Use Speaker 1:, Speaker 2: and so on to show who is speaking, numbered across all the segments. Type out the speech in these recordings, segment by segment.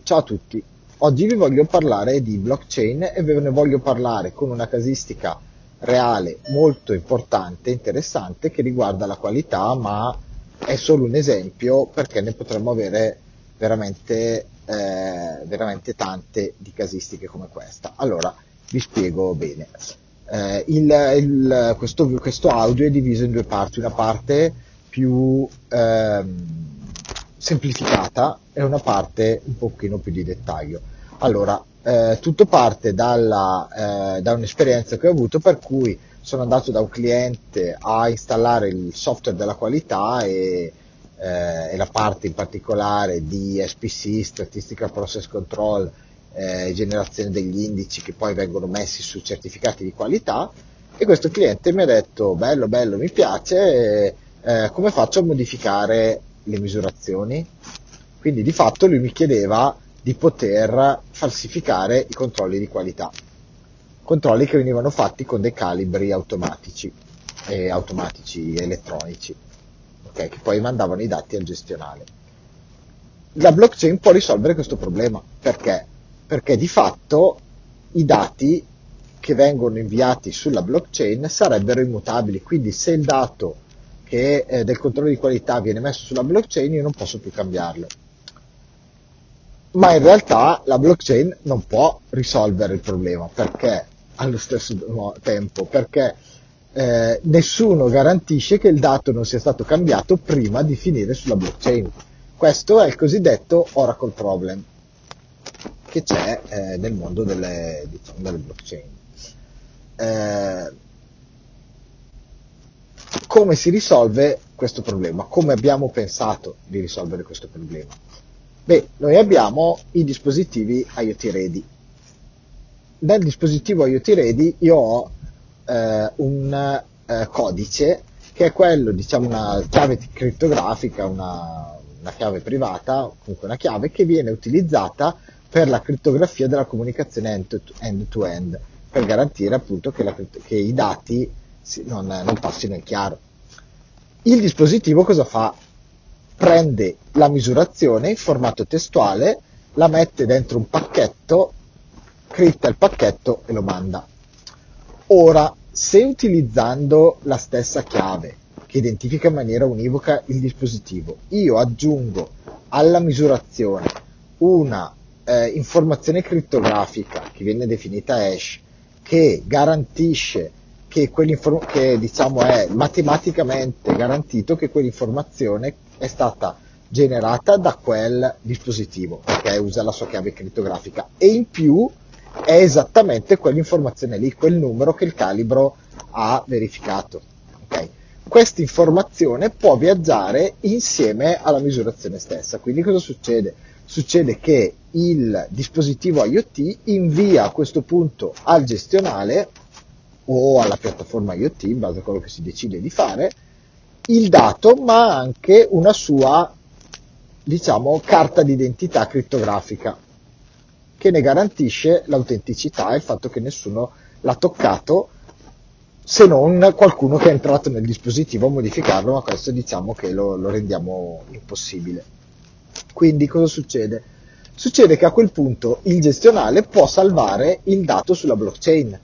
Speaker 1: Ciao a tutti, oggi vi voglio parlare di blockchain e ve ne voglio parlare con una casistica reale molto importante, interessante, che riguarda la qualità, ma è solo un esempio perché ne potremmo avere veramente tante di casistiche come questa. Allora, vi spiego bene. Questo audio è diviso in due parti, una parte più semplificata e una parte un pochino più di dettaglio. Allora, tutto parte da un'esperienza che ho avuto, per cui sono andato da un cliente a installare il software della qualità e la parte in particolare di SPC, Statistical Process Control, generazione degli indici che poi vengono messi su certificati di qualità, e questo cliente mi ha detto bello bello, mi piace, come faccio a modificare le misurazioni? Quindi di fatto lui mi chiedeva di poter falsificare i controlli di qualità, controlli che venivano fatti con dei calibri automatici elettronici, okay, che poi mandavano i dati al gestionale. La blockchain può risolvere questo problema. Perché? Perché di fatto i dati che vengono inviati sulla blockchain sarebbero immutabili, quindi se il dato del controllo di qualità viene messo sulla blockchain, io non posso più cambiarlo. Ma in realtà la blockchain non può risolvere il problema, perché allo stesso tempo, perché nessuno garantisce che il dato non sia stato cambiato prima di finire sulla blockchain. Questo è il cosiddetto Oracle Problem che c'è nel mondo delle blockchain. Come si risolve questo problema? Come abbiamo pensato di risolvere questo problema? Beh, noi abbiamo i dispositivi IoT Ready. Nel dispositivo IoT Ready io ho un codice che è quello, diciamo, una chiave crittografica, una chiave privata, comunque una chiave che viene utilizzata per la crittografia della comunicazione end-to-end, per garantire appunto che i dati non passino in chiaro. Il dispositivo cosa fa? Prende la misurazione in formato testuale, la mette dentro un pacchetto, critta il pacchetto e lo manda. Ora, se utilizzando la stessa chiave che identifica in maniera univoca il dispositivo, io aggiungo alla misurazione una informazione crittografica che viene definita hash, che garantisce che diciamo è matematicamente garantito che quell'informazione è stata generata da quel dispositivo, perché usa la sua chiave crittografica, e in più è esattamente quell'informazione lì, quel numero che il calibro ha verificato. Okay? Questa informazione può viaggiare insieme alla misurazione stessa. Quindi cosa succede? Succede che il dispositivo IoT invia a questo punto al gestionale o alla piattaforma IoT, in base a quello che si decide di fare, il dato, ma anche una sua, diciamo, carta d'identità crittografica, che ne garantisce l'autenticità e il fatto che nessuno l'ha toccato, se non qualcuno che è entrato nel dispositivo a modificarlo, ma questo diciamo che lo rendiamo impossibile. Quindi cosa succede? Succede che a quel punto il gestionale può salvare il dato sulla blockchain,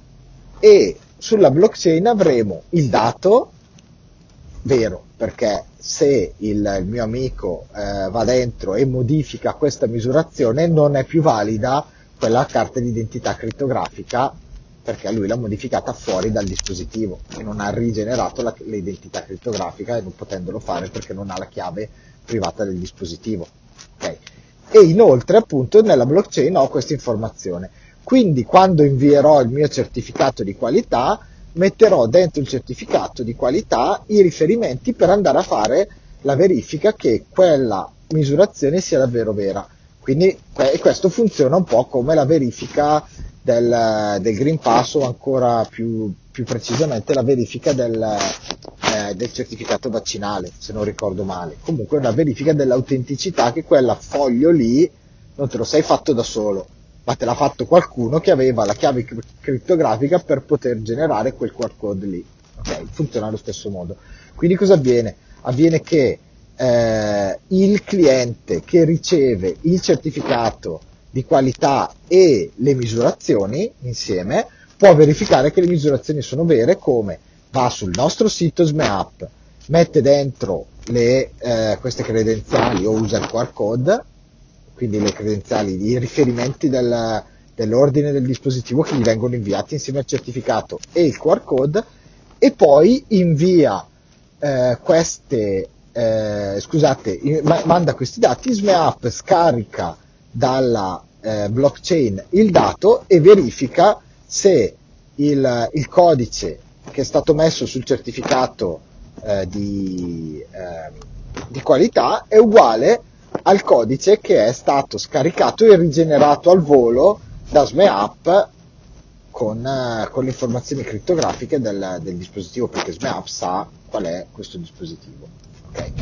Speaker 1: e sulla blockchain avremo il dato vero, perché se il mio amico va dentro e modifica questa misurazione, non è più valida quella carta di identità crittografica, perché lui l'ha modificata fuori dal dispositivo e non ha rigenerato l'identità crittografica, e non potendolo fare perché non ha la chiave privata del dispositivo. Okay? E inoltre appunto nella blockchain ho questa informazione, quindi quando invierò il mio certificato di qualità metterò dentro il certificato di qualità i riferimenti per andare a fare la verifica che quella misurazione sia davvero vera. Quindi questo funziona un po' come la verifica del Green Pass, o ancora più precisamente la verifica del certificato vaccinale, se non ricordo male. Comunque una verifica dell'autenticità che quella foglio lì non te lo sei fatto da solo, ma te l'ha fatto qualcuno che aveva la chiave crittografica per poter generare quel QR code lì. Okay? Funziona allo stesso modo. Quindi cosa avviene? Avviene che il cliente che riceve il certificato di qualità e le misurazioni insieme può verificare che le misurazioni sono vere, come va sul nostro sito SMEAP, mette dentro queste credenziali o usa il QR code, quindi le credenziali, i riferimenti dell'ordine del dispositivo che gli vengono inviati insieme al certificato e il QR code, e poi invia manda questi dati. SMEAP scarica dalla blockchain il dato e verifica se il codice che è stato messo sul certificato di qualità è uguale al codice che è stato scaricato e rigenerato al volo da SMEAP con le informazioni crittografiche del dispositivo, perché SMEAP sa qual è questo dispositivo. Okay.